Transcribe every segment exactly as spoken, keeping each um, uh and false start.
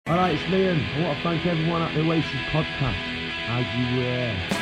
Alright, it's Liam. I want to thank everyone at the Oasis podcast. As you were.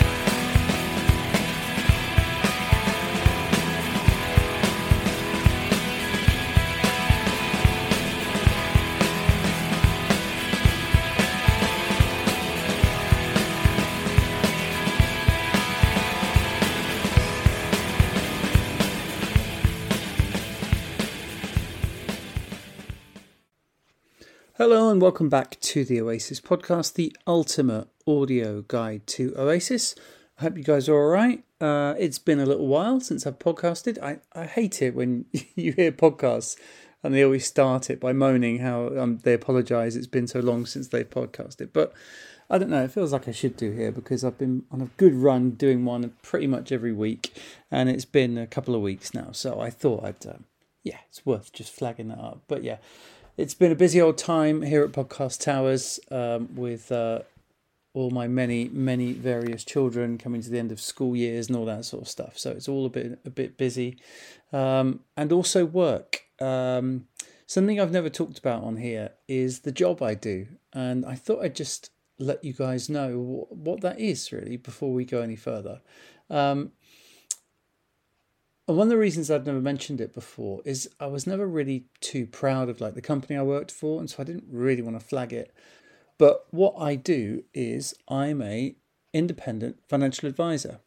Hello and welcome back to the Oasis podcast, the ultimate audio guide to Oasis. I hope you guys are all right. Uh, it's been a little while since I've podcasted. I, I hate it when you hear podcasts and they always start it by moaning how um, they apologise it's been so long since they've podcasted. But I don't know, it feels like I should do here because I've been on a good run doing one pretty much every week and it's been a couple of weeks now. So I thought I'd, um, yeah, it's worth just flagging that up. But yeah. It's been a busy old time here at Podcast Towers um, with uh, all my many, many various children coming to the end of school years and all that sort of stuff. So it's all a bit a bit busy. Um, and also work. Um, something I've never talked about on here is the job I do. And I thought I'd just let you guys know what, what that is really before we go any further. Um, And one of the reasons I've never mentioned it before is I was never really too proud of like the company I worked for, and so I didn't really want to flag it. But what I do is I'm a independent financial advisor.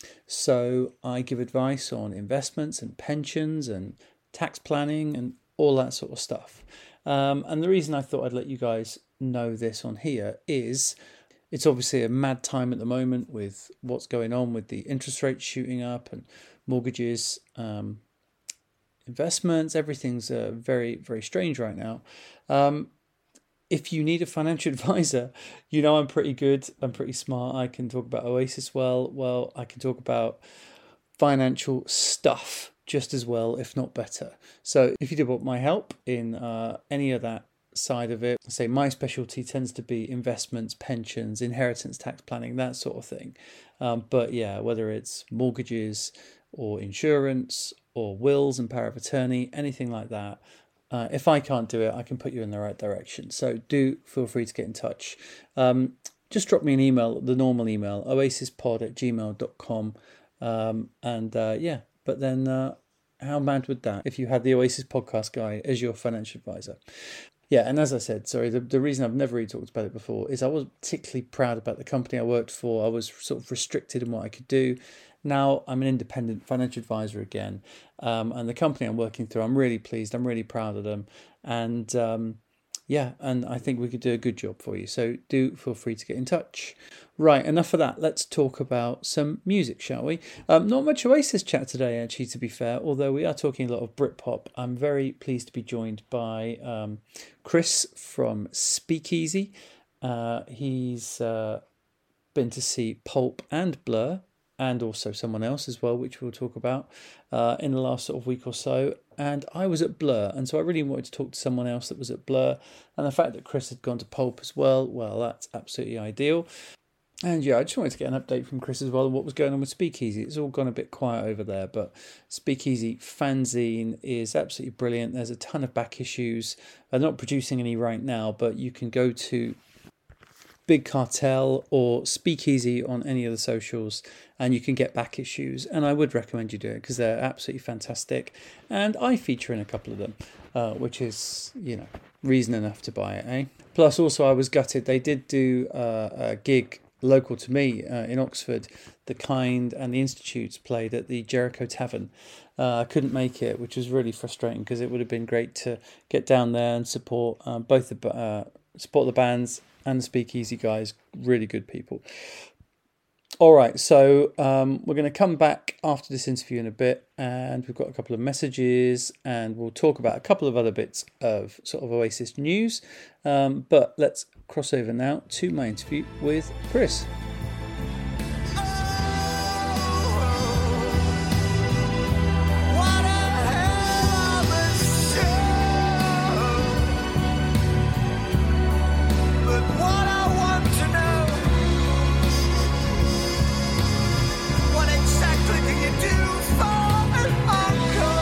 So I give advice on investments and pensions and tax planning and all that sort of stuff. Um, and the reason I thought I'd let you guys know this on here is it's obviously a mad time at the moment with what's going on with the interest rates shooting up and mortgages, um, investments, everything's uh, very, very strange right now. Um, if you need a financial advisor, you know I'm pretty good, I'm pretty smart, I can talk about Oasis well, well, I can talk about financial stuff just as well, if not better. So if you did want my help in uh, any of that side of it, say my specialty tends to be investments, pensions, inheritance tax planning, that sort of thing. Um, but yeah, whether it's mortgages or insurance or wills and power of attorney, anything like that, uh, if I can't do it, I can put you in the right direction. So do feel free to get in touch. Um, just drop me an email, the normal email, oasispod at gmail dot com. Um, and uh, yeah, but then uh, how mad would that if you had the Oasis podcast guy as your financial advisor? Yeah, and as I said, sorry, the, the reason I've never really talked about it before is I wasn't particularly proud about the company I worked for. I was sort of restricted in what I could do. Now I'm an independent financial advisor again. Um, and the company I'm working through, I'm really pleased. I'm really proud of them. And um, yeah, and I think we could do a good job for you. So do feel free to get in touch. Right, enough of that. Let's talk about some music, shall we? Um, not much Oasis chat today, actually, to be fair, although we are talking a lot of Britpop. I'm very pleased to be joined by um, Chris from Speakeasy. Uh, he's uh, been to see Pulp and Blur, and also someone else as well, which we'll talk about uh, in the last sort of week or so. And I was at Blur, and so I really wanted to talk to someone else that was at Blur. And the fact that Chris had gone to Pulp as well, well, that's absolutely ideal. And yeah, I just wanted to get an update from Chris as well on what was going on with Speakeasy. It's all gone a bit quiet over there, but Speakeasy fanzine is absolutely brilliant. There's a ton of back issues. They're not producing any right now, but you can go to Big Cartel or Speakeasy on any of the socials and you can get back issues. And I would recommend you do it because they're absolutely fantastic. And I feature in a couple of them, uh, which is, you know, reason enough to buy it, eh? Plus, also, I was gutted. They did do uh, a gig local to me uh, in Oxford. The Kind and the Institutes played at the Jericho Tavern. Uh, I couldn't make it, which was really frustrating because it would have been great to get down there and support uh, both the uh, support the bands and the Speakeasy guys. Really good people. All right, so um, we're going to come back after this interview in a bit, and we've got a couple of messages, and we'll talk about a couple of other bits of sort of Oasis news. Um, but let's cross over now to my interview with Chris.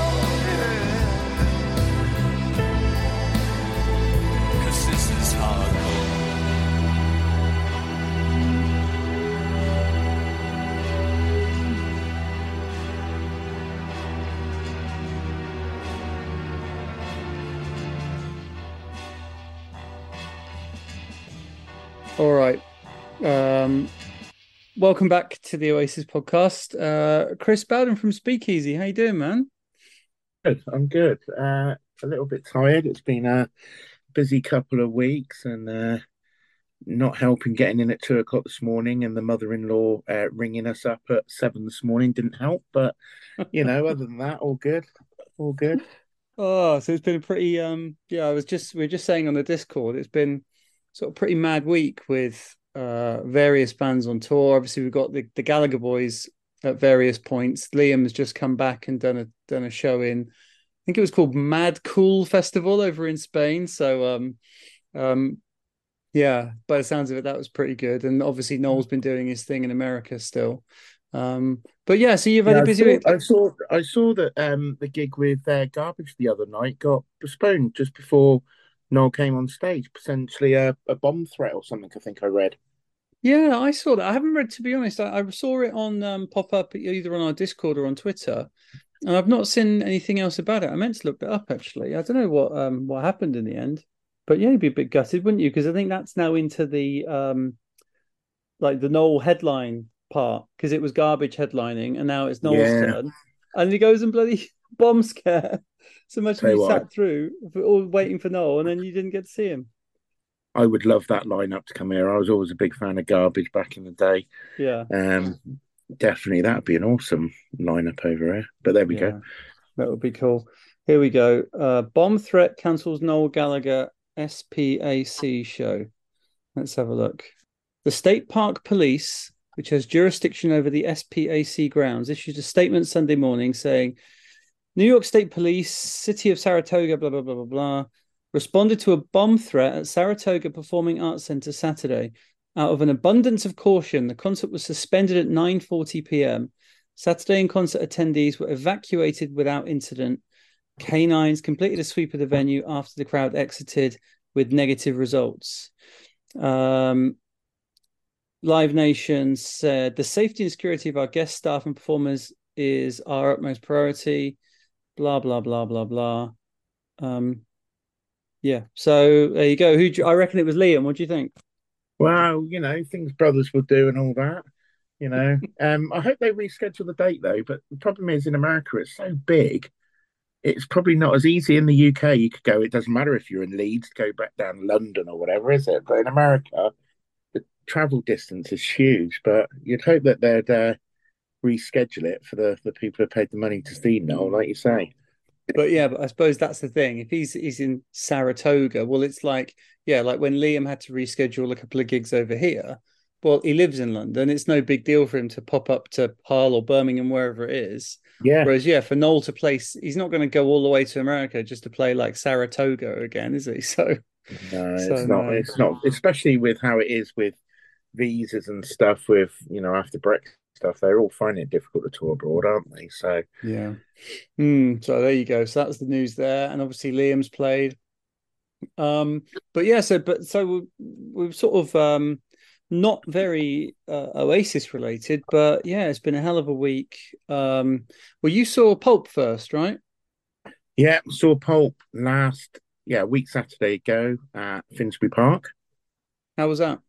This is hard. All right. Um, welcome back to the Oasis podcast. Uh, Chris Bowden from Speakeasy. How you doing, man? Good. I'm good. Uh, a little bit tired. It's been a busy couple of weeks, and uh, not helping getting in at two o'clock this morning, and the mother-in-law uh, ringing us up at seven this morning didn't help. But you know, other than that, all good. All good. Oh, so it's been a pretty um yeah, I was just we are just saying on the Discord, it's been sort of pretty mad week with uh various bands on tour. Obviously we've got the, the Gallagher boys at various points. Liam has just come back and done a done a show in, I think it was called Mad Cool Festival over in Spain. So um um yeah, by the sounds of it, that was pretty good. And obviously Noel's been doing his thing in America still. Um but yeah, so you've had Yeah, a I busy saw. week. I saw. I saw that um, the gig with uh, Garbage the other night got postponed just before Noel came on stage. Potentially a, a bomb threat or something. I think I read. Yeah, I saw that. I haven't read, to be honest. I, I saw it on um, pop up either on our Discord or on Twitter, and I've not seen anything else about it. I meant to look that up actually. I don't know what um what happened in the end, but yeah, you'd be a bit gutted, wouldn't you? Because I think that's now into the um like the Noel headline part because it was Garbage headlining, and now it's Noel's Yeah. turn, and he goes and bloody bomb scare. So imagine Tell you you what, sat through all waiting for Noel, and then you didn't get to see him. I would love that lineup to come here. I was always a big fan of Garbage back in the day. Yeah, Um, definitely that'd be an awesome lineup over here. But there we go. yeah. That would be cool. Here we go. Uh, bomb threat cancels Noel Gallagher S P A C show. Let's have a look. The State Park Police, which has jurisdiction over the S P A C grounds, issued a statement Sunday morning saying New York State Police, City of Saratoga, blah, blah, blah, blah, blah, responded to a bomb threat at Saratoga Performing Arts Center Saturday. Out of an abundance of caution, the concert was suspended at nine forty p.m. Saturday and concert attendees were evacuated without incident. Canines completed a sweep of the venue after the crowd exited with negative results. Um, Live Nation said the safety and security of our guest staff and performers is our utmost priority. Blah blah blah blah blah. Um, yeah. So there you go. Who do you, I reckon it was Liam. What do you think? Well, you know, things brothers would do and all that. You know, um, I hope they reschedule the date though. But the problem is in America, it's so big. It's probably not as easy in the U K. You could go. It doesn't matter if you're in Leeds, go back down to London or whatever, is it? But in America, the travel distance is huge. But you'd hope that they'd uh, reschedule it for the the people who paid the money to see Noel, like you say. But yeah, but I suppose that's the thing. If he's he's in Saratoga, well, it's like yeah, like when Liam had to reschedule a couple of gigs over here. Well, he lives in London. It's no big deal for him to pop up to Hull or Birmingham, wherever it is. Yeah. Whereas, yeah, for Noel to play, he's not going to go all the way to America just to play like Saratoga again, is he? So, No, so it's not. no, It's not. Especially with how it is with visas and stuff. With you know after Brexit stuff, they're all finding it difficult to tour abroad, aren't they? So yeah. Mm, so there you go. So that's the news there, and obviously Liam's played. Um, but yeah, so but so we, we've sort of um not very uh, Oasis related, but yeah, it's been a hell of a week. Um, well, you saw Pulp first, right? yeah, saw Pulp last yeah week Saturday ago at Finsbury Park. How was that?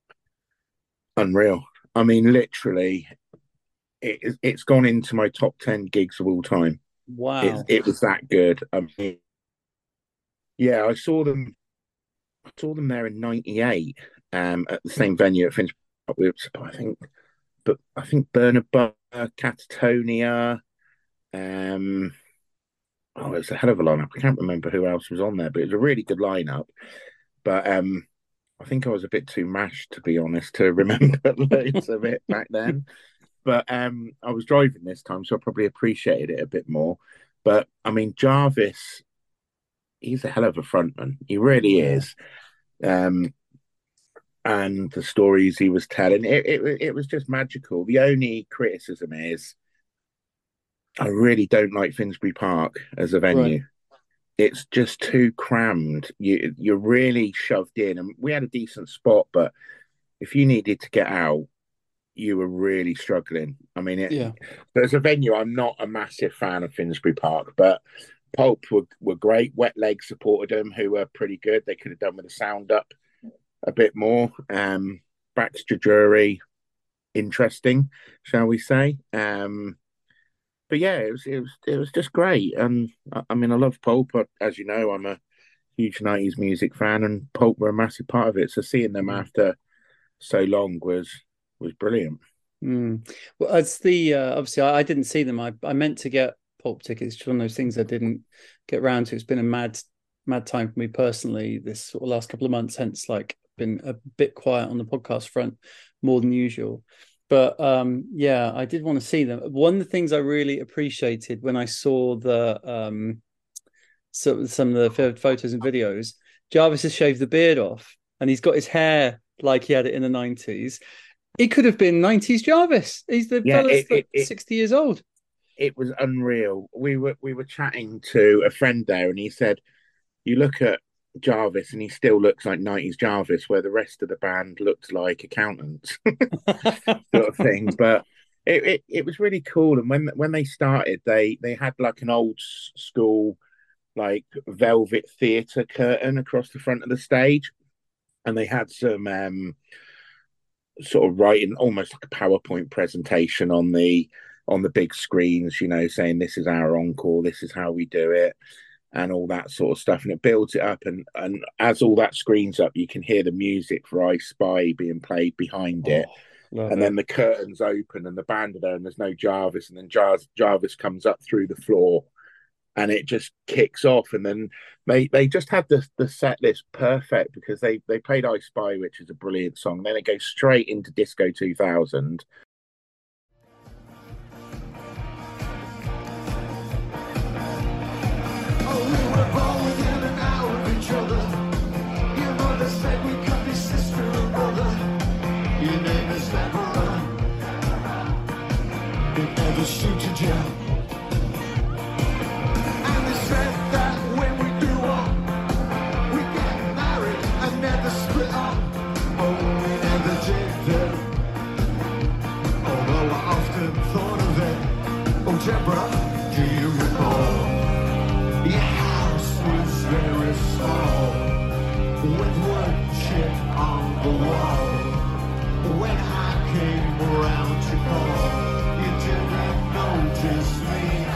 Unreal. I mean, literally, it, it's gone into my top ten gigs of all time. It Wow. it was that good. I mean, yeah, I saw them. I saw them there in ninety-eight, um, at the same venue at Finsbury Park. With, I think, but I think Bernard Butler, Catatonia. Um, oh, it was a hell of a lineup. I can't remember who else was on there, but it was a really good lineup. But um, I think I was a bit too mashed, to be honest, to remember loads of it back then. But um, I was driving this time, so I probably appreciated it a bit more. But I mean, Jarvis, he's a hell of a frontman. He really Yeah. is. Um, and the stories he was telling, it, it it was just magical. The only criticism is I really don't like Finsbury Park as a Right. venue. It's just too crammed. You you're really shoved in, and we had a decent spot, but if you needed to get out, you were really struggling. I mean, it, Yeah. as a venue, I'm not a massive fan of Finsbury Park, but Pulp were, were great. Wet Leg supported them, who were pretty good. They could have done with a sound up. a bit more. Um, Baxter Jury, interesting, shall we say? Um, but yeah, it was it was it was just great. And I, I mean, I love Pulp. As you know, I'm a huge nineties music fan, and Pulp were a massive part of it. So seeing them Mm. after so long was was brilliant. Mm. Well, it's the uh, obviously I, I didn't see them. I, I meant to get Pulp tickets. It's one of those things I didn't get round to. It's been a mad mad time for me personally this sort of last couple of months. Hence, like been a bit quiet on the podcast front more than usual. But um, yeah, I did want to see them. One of the things I really appreciated when I saw the um, so some of the photos and videos, Jarvis has shaved the beard off, and he's got his hair like he had it in the nineties. He could have been nineties Jarvis. He's the Yeah, fella's it like it, it sixty years old. it was unreal. We were we were chatting to a friend there, and he said, "You look at Jarvis, and he still looks like nineties Jarvis, where the rest of the band looks like accountants, sort of thing." But it, it it was really cool. And when when they started, they they had like an old school like velvet theatre curtain across the front of the stage, and they had some um sort of writing almost like a PowerPoint presentation on the on the big screens, you know, saying this is our encore, this is how we do it, and all that sort of stuff. And it builds it up, and and as all that screens up, you can hear the music for I Spy being played behind it. Oh, love And then it. the curtains open and the band are there, and there's no Jarvis, and then Jar- Jarvis comes up through the floor, and it just kicks off. And then they they just had the the set list perfect, because they they played I Spy, which is a brilliant song. Then it goes straight into Disco two thousand. Shoot you, Joe. And they said that when we do up, we get married and never split up. Oh, we never did that. Although I often thought of it. Oh, Deborah, do you recall? Your house was very small, with wood chip on the wall. When I came around to call, you didn't notice me.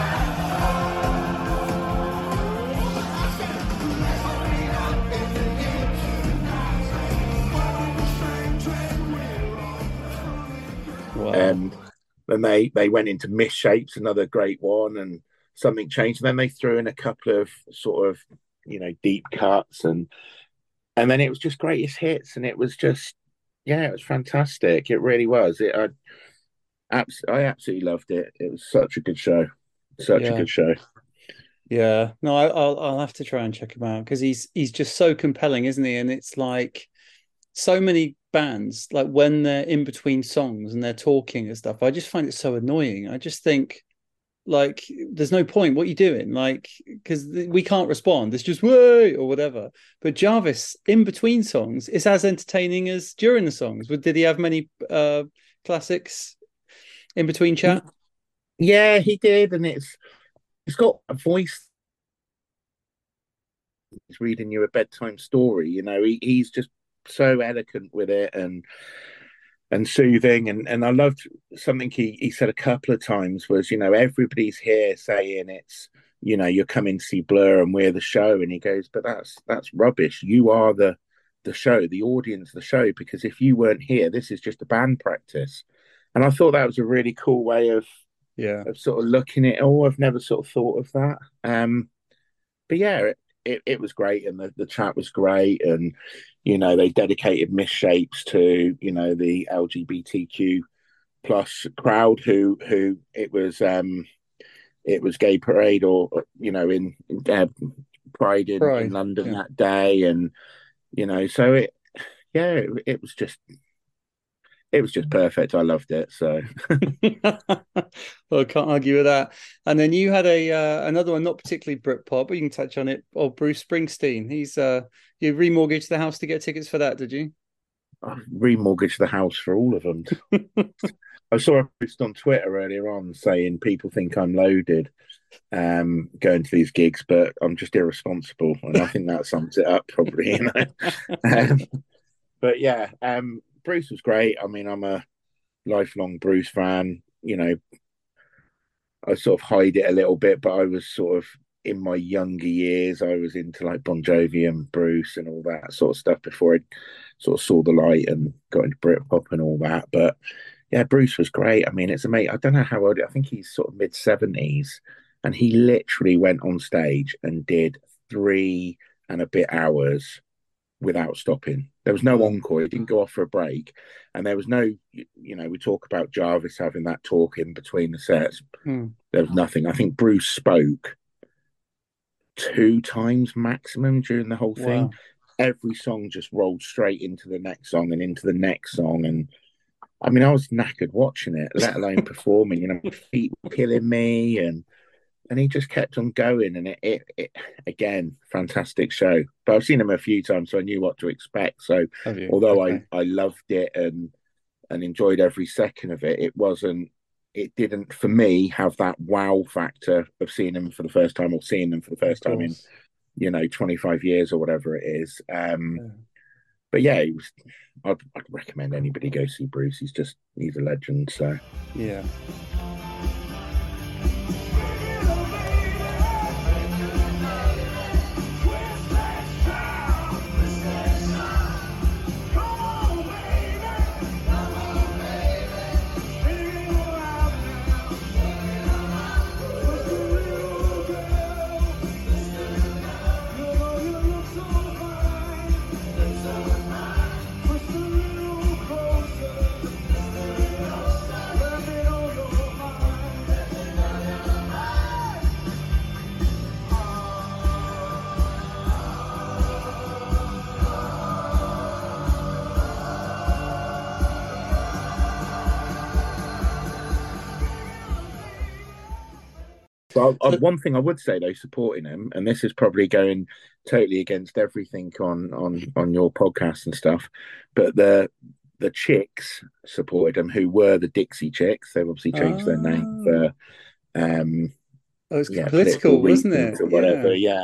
Wow. And then they they went into Misshapes, another great one, and Something Changed. And then they threw in a couple of sort of, you know, deep cuts, and and then it was just greatest hits, and it was just, yeah, it was fantastic. It really was. It I, abs- I absolutely loved it. It was such a good show, such a Yeah. good show. Yeah. No, I, I'll I'll have to try and check him out because he's he's just so compelling, isn't he? And it's like so many bands, like when they're in between songs and they're talking and stuff, I just find it so annoying. I just think like there's no point. What are you doing? Like, because we can't respond. It's just way or whatever. But Jarvis in between songs is as entertaining as during the songs. Did he have many uh classics in between chat? Yeah, he did, and it's it's got a voice. He's reading you a bedtime story. You know, he, he's just so eloquent with it, and and soothing. And and I loved something he he said a couple of times was, you know, everybody's here saying it's, you know, you're coming to see Blur and we're the show. And he goes, but that's that's rubbish. You are the the show, the audience, the show, because if you weren't here, this is just a band practice. And I thought that was a really cool way of Yeah. of sort of looking at it all. I've never sort of thought of that. Um, but yeah, it, it, it was great, and the, the chat was great, and you know they dedicated Misshapes to, you know, the L G B T Q plus crowd who who it was um it was Gay Parade, or you know, in, in uh, Pride in, in Pride. London Yeah. that day, and you know, so it yeah it, it was just it was just perfect. I loved it. So Well, I can't argue with that. And then you had a uh, another one, not particularly Britpop, but you can touch on it. Oh, Bruce Springsteen. He's uh, you remortgaged the house to get tickets for that, did you? I remortgaged the house for all of them. I saw a post on Twitter earlier on saying people think I'm loaded um, going to these gigs, but I'm just irresponsible, and I think that sums it up probably. You know, um, but yeah, um, Bruce was great. I mean, I'm a lifelong Bruce fan. You know, I sort of hide it a little bit, but I was sort of in my younger years, I was into like Bon Jovi and Bruce and all that sort of stuff before I sort of saw the light and got into Britpop and all that. But yeah, Bruce was great. I mean, it's amazing. I don't know how old. I think he's sort of mid seventies, and he literally went on stage and did three and a bit hours without stopping. There was no encore. He didn't go off for a break, and there was no, you know, we talk about Jarvis having that talk in between the sets. Hmm. There was nothing. I think Bruce spoke two times maximum during the whole thing. Wow. Every song just rolled straight into the next song and into the next song. And I mean, I was knackered watching it, let alone performing. You know, my feet were killing me, and and he just kept on going. And it, it, it again, fantastic show. But I've seen him a few times, so I knew what to expect. So Have you? although Okay. I I loved it and and enjoyed every second of it, it wasn't. It didn't, for me, have that wow factor of seeing them for the first time or seeing them for the first Of time in, course. you know, twenty-five years or whatever it is. Um, Yeah. but yeah, he was. I'd, I'd recommend anybody go see Bruce. He's just he's a legend. So Yeah. But I, one thing I would say though, supporting him, and this is probably going totally against everything on on on your podcast and stuff, but the the Chicks supported him, who were the Dixie Chicks. They've obviously changed their name Oh, for um oh, it's yeah political, political wasn't reasons it? or whatever. Yeah. Yeah.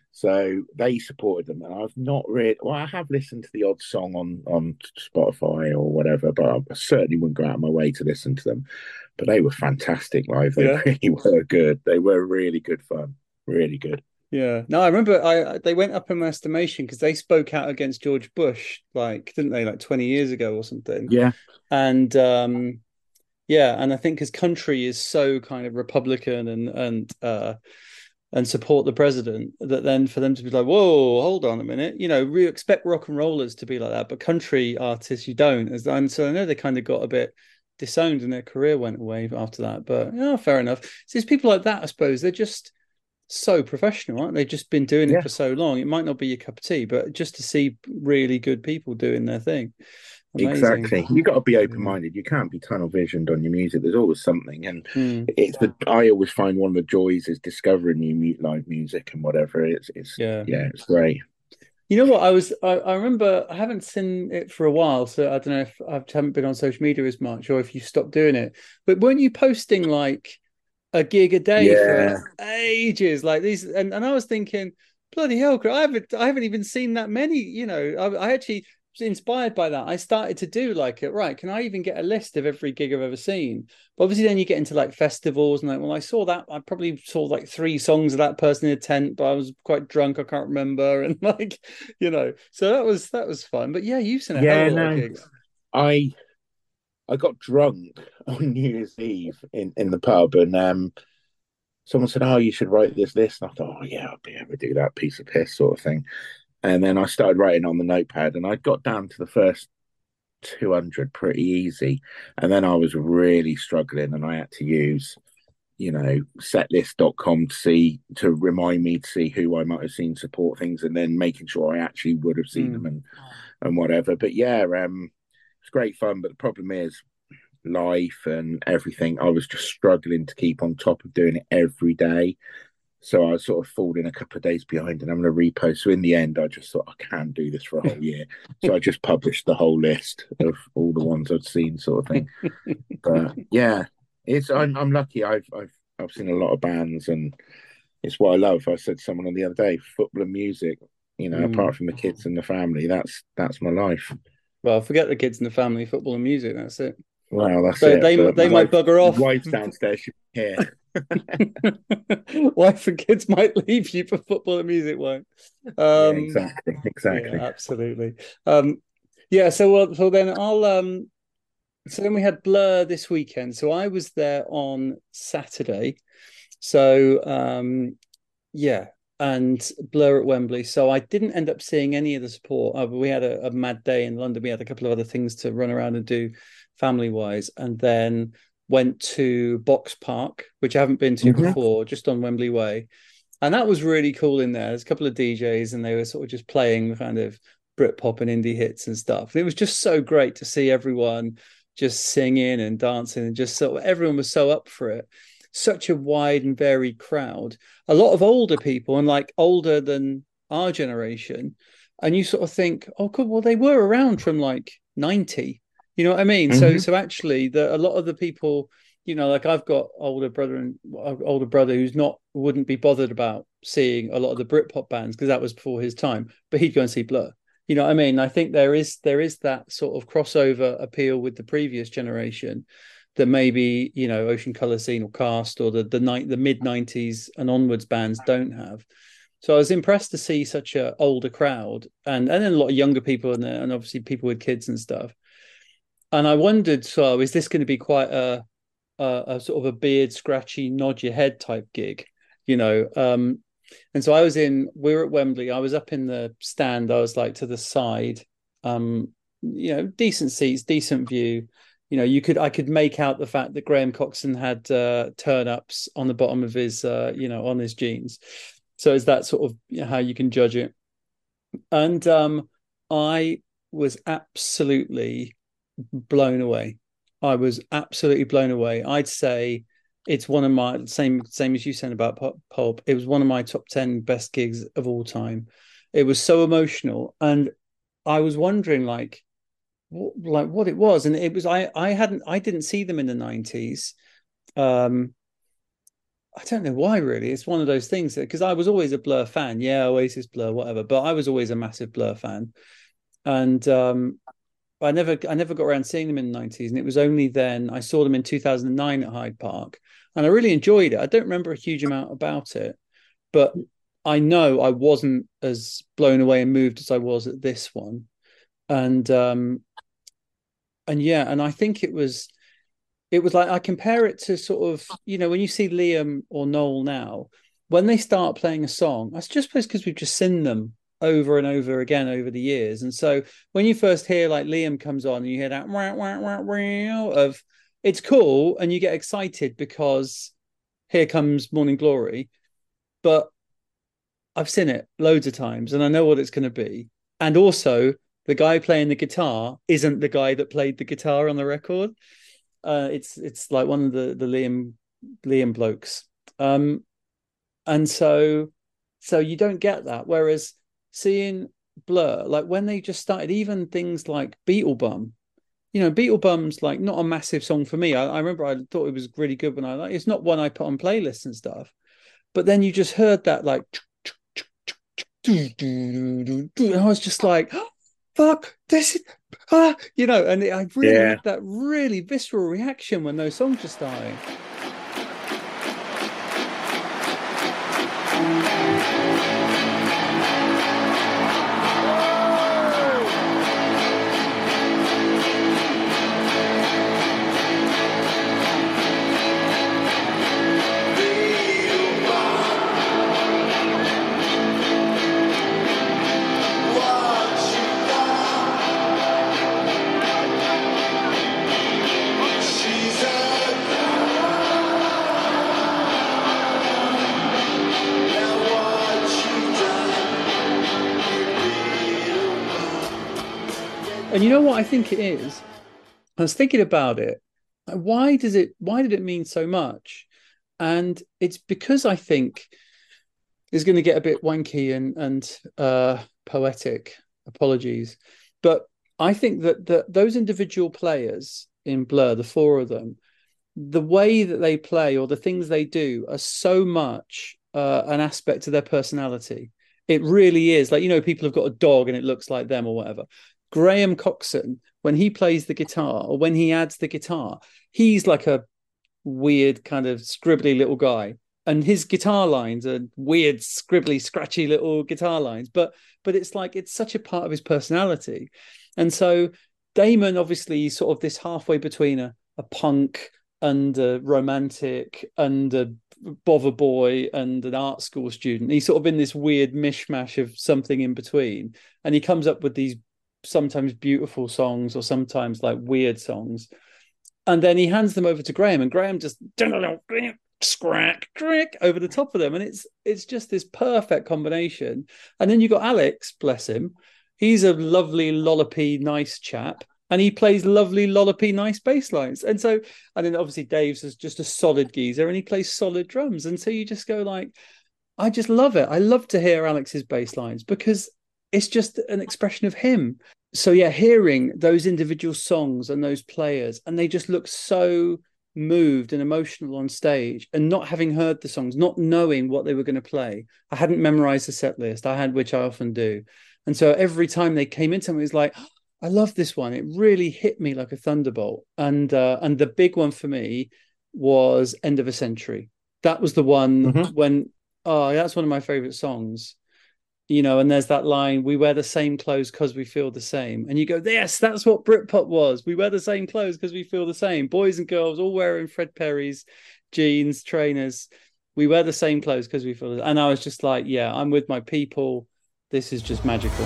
So they supported them, and I've not really. Well, I have listened to the odd song on on Spotify or whatever, but I certainly wouldn't go out of my way to listen to them. But they were fantastic live. They Yeah. really were good. They were really good fun. Really good. Yeah. No, I remember I they went up in my estimation because they spoke out against George Bush, like, didn't they, like twenty years ago or something? Yeah. And um yeah, and I think because country is so kind of Republican and and uh and support the president, that then for them to be like, whoa, hold on a minute, you know, we expect rock and rollers to be like that, but country artists you don't. As and so I know they kind of got a bit disowned and their career went away after that. But yeah, fair enough. So it's people like that, I suppose, they're just so professional, aren't they? They've just been doing it Yeah. for so long. It might not be your cup of tea, but just to see really good people doing their thing. Amazing. Exactly. You got to be open minded. You can't be tunnel visioned on your music. There's always something, and Mm, it's the. I always find one of the joys is discovering new mute live music and whatever. It's it's yeah. yeah, it's great. You know what? I was I, I remember I haven't seen it for a while, so I don't know if I haven't been on social media as much or if you stopped doing it. But weren't you posting like a gig a day Yeah. for ages, like these? And, and I was thinking, bloody hell, I haven't I haven't even seen that many. You know, I, I actually was inspired by that. I started to do like it. Right? Can I even get a list of every gig I've ever seen? But obviously, then you get into like festivals and like, well, I saw that. I probably saw like three songs of that person in a tent, but I was quite drunk. I can't remember, and like, you know, so that was that was fun. But yeah, you've seen a Yeah, hell of a lot of no. gigs. I I got drunk on New Year's Eve in, in the pub, and um, someone said, "Oh, you should write this list." And I thought, "Oh yeah, I'll be able to do that piece of piss sort of thing." And then I started writing on the notepad, and I got down to the first two hundred pretty easy, and then I was really struggling, and I had to use, you know, setlist dot com to see to remind me to see who I might have seen support things, and then making sure I actually would have seen Mm. them and and whatever. But yeah, um, it's great fun. But the problem is life and everything. I was just struggling to keep on top of doing it every day. So I was sort of falling a couple of days behind, and I'm going to repost. So in the end, I just thought I can't do this for a whole year. So I just published the whole list of all the ones I'd seen, sort of thing. But yeah, it's I'm I'm lucky. I've I've I've seen a lot of bands, and it's what I love. I said to someone on the other day, football and music. You know, Mm. apart from the kids and the family, that's that's my life. Well, forget the kids and the family, football and music. That's it. Well, that's So it. they But they my might wife, bugger off. wife's downstairs. She can hear. Wife and kids might leave you for football and music, won't? Yeah, Um, exactly, exactly. yeah, absolutely. Um, yeah. So well, so then I'll um. So then we had Blur this weekend. So I was there on Saturday. So um, yeah, and Blur at Wembley. So I didn't end up seeing any of the support. Uh, we had a, a mad day in London. We had a couple of other things to run around and do family wise, and then went to Box Park, which I haven't been to Mhm. before, just on Wembley Way. And that was really cool in there. There's a couple of D Js and they were sort of just playing kind of Britpop and indie hits and stuff. And it was just so great to see everyone just singing and dancing and just so everyone was so up for it. Such a wide and varied crowd. A lot of older people and like older than our generation. And you sort of think, oh, cool. Well, they were around from like ninety. You know what I mean? So, Mhm. so actually, the a lot of the people, you know, like I've got older brother and older brother who's not wouldn't be bothered about seeing a lot of the Britpop bands because that was before his time, but he'd go and see Blur. You know what I mean? I think there is there is that sort of crossover appeal with the previous generation that maybe, you know, Ocean Colour Scene or Cast or the the night the mid nineties and onwards bands don't have. So I was impressed to see such a older crowd and and then a lot of younger people in there and obviously people with kids and stuff. And I wondered, so is this going to be quite a a, a sort of a beard scratchy, nod your head type gig, you know? Um, and so I was in, we were at Wembley. I was up in the stand. I was like to the side, um, you know, decent seats, decent view. You know, you could, I could make out the fact that Graham Coxon had uh, turn ups on the bottom of his, uh, you know, on his jeans. So is that sort of, you know, how you can judge it? And um, I was absolutely blown away. I was absolutely blown away. I'd say it's one of my same same as you said about Pulp. It was one of my top ten best gigs of all time. It was so emotional, and I was wondering like, what, like what it was, and it was I I hadn't I didn't see them in the nineties. Um, I don't know why really. It's one of those things because I was always a Blur fan. Yeah, Oasis, Blur, whatever. But I was always a massive Blur fan, and um, I never I never got around seeing them in the nineties, and it was only then I saw them in two thousand nine at Hyde Park, and I really enjoyed it. I don't remember a huge amount about it, but I know I wasn't as blown away and moved as I was at this one, and um, and yeah, and I think it was it was like I compare it to sort of you know when you see Liam or Noel now when they start playing a song, that's just because we've just seen them over and over again over the years. And so when you first hear like Liam comes on and you hear that wah, wah, wah, wah, of it's cool and you get excited because here comes Morning Glory. But I've seen it loads of times and I know what it's going to be. And also the guy playing the guitar isn't the guy that played the guitar on the record. Uh, it's it's like one of the the Liam Liam blokes. Um, and so so you don't get that. Whereas seeing Blur, like when they just started, even things like Beetlebum, you know, Beetlebum's like not a massive song for me. I, I remember I thought it was really good when I like it's not one I put on playlists and stuff. But then you just heard that like and I was just like, oh, fuck, this is ah, you know, and I really Yeah. had that really visceral reaction when those songs are starting. And you know what I think it is? I was thinking about it. Why does it? Why did it mean so much? And it's because I think it's going to get a bit wanky and and uh, poetic. Apologies, but I think that the, those individual players in Blur, the four of them, the way that they play or the things they do are so much uh, an aspect of their personality. It really is. Like, you know, people have got a dog and it looks like them or whatever. Graham Coxon, when he plays the guitar or when he adds the guitar, he's like a weird kind of scribbly little guy, and his guitar lines are weird scribbly scratchy little guitar lines, but but it's like it's such a part of his personality. And so Damon, obviously, is sort of this halfway between a, a punk and a romantic and a bother boy and an art school student. He's sort of in this weird mishmash of something in between, and he comes up with these sometimes beautiful songs or sometimes like weird songs. And then he hands them over to Graham, and Graham just scrack, crick over the top of them. And it's it's just this perfect combination. And then you got Alex, bless him. He's a lovely, lollopy, nice chap. And he plays lovely, lollopy, nice bass lines. And so, and then obviously Dave's is just a solid geezer and he plays solid drums. And so you just go like, I just love it. I love to hear Alex's bass lines because it's just an expression of him. So yeah, hearing those individual songs and those players, and they just look so moved and emotional on stage, and not having heard the songs, not knowing what they were going to play. I hadn't memorized the set list. I had, which I often do. And so every time they came into me, it was like, I love this one. It really hit me like a thunderbolt. And uh, and the big one for me was End of a Century. That was the one mm-hmm. when, oh, that's one of my favorite songs. You know, and there's that line, we wear the same clothes because we feel the same. And you go, yes, that's what Britpop was. We wear the same clothes because we feel the same. Boys and girls all wearing Fred Perry's jeans, trainers. We wear the same clothes because we feel the same. And I was just like, yeah, I'm with my people. This is just magical.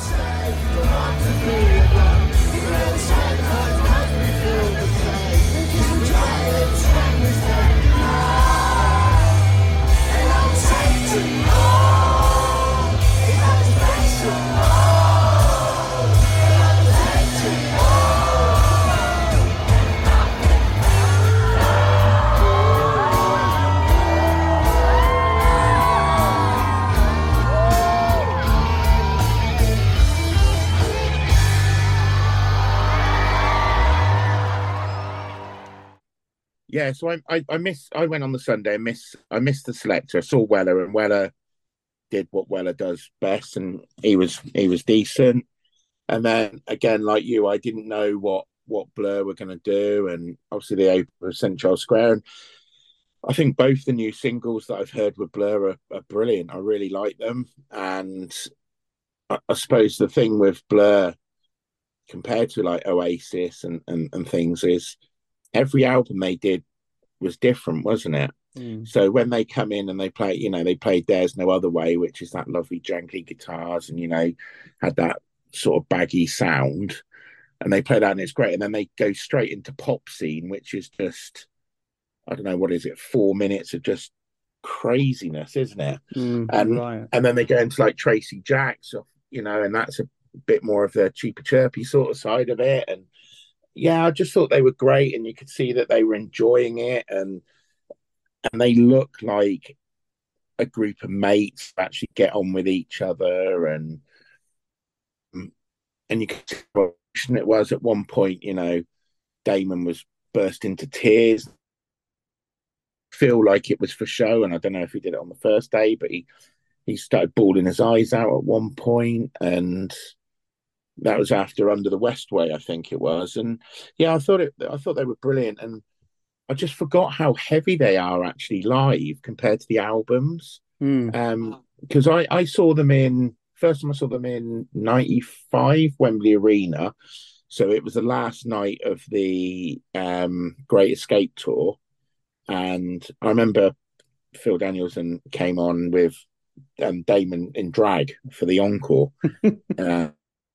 Yeah, so I, I I miss I went on the Sunday. I miss I missed the selector. I saw Weller, and Weller did what Weller does best, and he was he was decent. And then again, like you, I didn't know what what Blur were going to do, and obviously they opened Saint Charles Square. And I think both the new singles that I've heard with Blur are, are brilliant. I really like them, and I, I suppose the thing with Blur compared to like Oasis and and, and things is, every album they did was different, wasn't it? Mm. So when they come in and they play, you know, they played There's No Other Way, which is that lovely jangly guitars and, you know, had that sort of baggy sound. And they play that and it's great. And then they go straight into Pop Scene, which is just, I don't know, what is it, four minutes of just craziness, isn't it? Mm, and right. and then they go into like Tracy Jacks, you know, and that's a bit more of the cheaper chirpy sort of side of it. And yeah, I just thought they were great, and you could see that they were enjoying it, and and they look like a group of mates who actually get on with each other, and and you could see what it was at one point. You know, Damon was burst into tears, feel like it was for show, and I don't know if he did it on the first day, but he he started bawling his eyes out at one point, and that was after Under the Westway, I think it was. And yeah, I thought it. I thought they were brilliant, and I just forgot how heavy they are actually live compared to the albums. Mm. Um, because I I saw them in first time I saw them in ninety-five Wembley Arena, so it was the last night of the um Great Escape tour, and I remember Phil Danielson came on with um, Damon in drag for the encore. uh,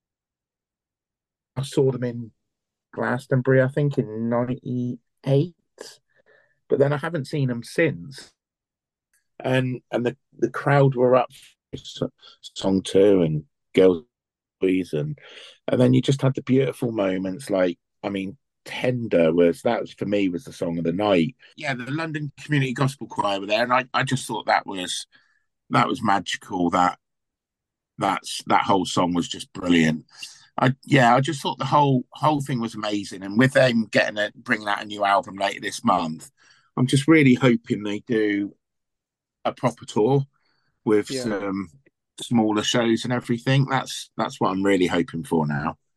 I saw them in Glastonbury, I think, in ninety-eight, but then I haven't seen them since. And and the, the crowd were up for song two and Girls Boys, and and then you just had the beautiful moments. Like, I mean, Tender was that was for me was the song of the night. Yeah, the London Community Gospel Choir were there, and I, I just thought that was that was magical. That that's that whole song was just brilliant. I, yeah, I just thought the whole whole thing was amazing, and with them getting it, bringing out a new album later this month, I'm just really hoping they do a proper tour with yeah. some smaller shows and everything. That's that's what I'm really hoping for now.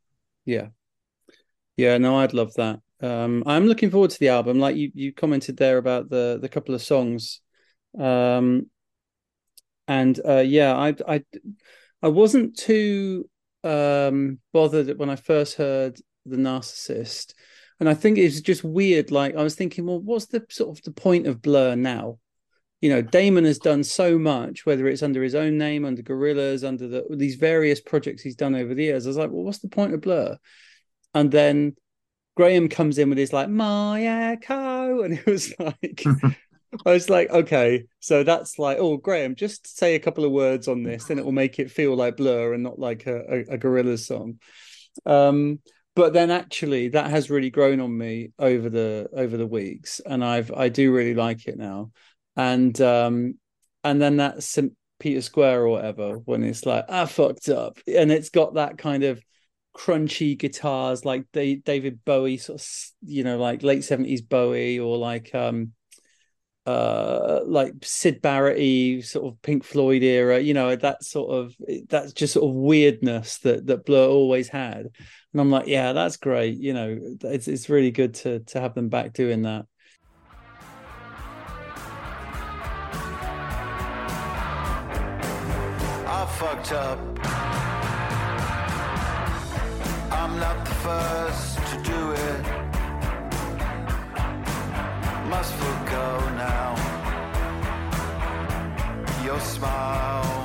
Yeah. Yeah, no, I'd love that. Um, I'm looking forward to the album. Like you, you commented there about the the couple of songs. Um, and uh, yeah, I I I wasn't too um bothered when I first heard The Narcissist. And I think it's just weird. Like I was thinking, well, what's the sort of the point of Blur now? You know, Damon has done so much, whether it's under his own name, under Gorillaz, under the, these various projects he's done over the years. I was like, well, what's the point of Blur? And then Graham comes in with his like my echo, and it was like I was like, okay, so that's like, oh, Graham, just say a couple of words on this, then it will make it feel like Blur and not like a, a, a Gorillaz song. Um, but then actually, that has really grown on me over the over the weeks, and I've I do really like it now. And um, and then that Saint Peter Square or whatever, when it's like I fucked up, and it's got that kind of crunchy guitars like David Bowie sort of, you know, like late seventies Bowie, or like um uh like Syd Barrett-y sort of Pink Floyd era, you know, that sort of, that's just sort of weirdness that that Blur always had. And I'm like, yeah, that's great, you know, it's it's really good to to have them back doing that. I fucked up. I'm not the first to do it. Must forgo now. Your smile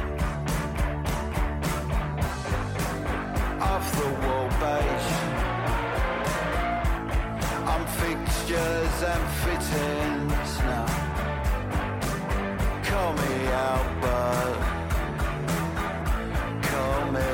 off the wall beige. I'm fixtures and fittings now. Call me out, but call me.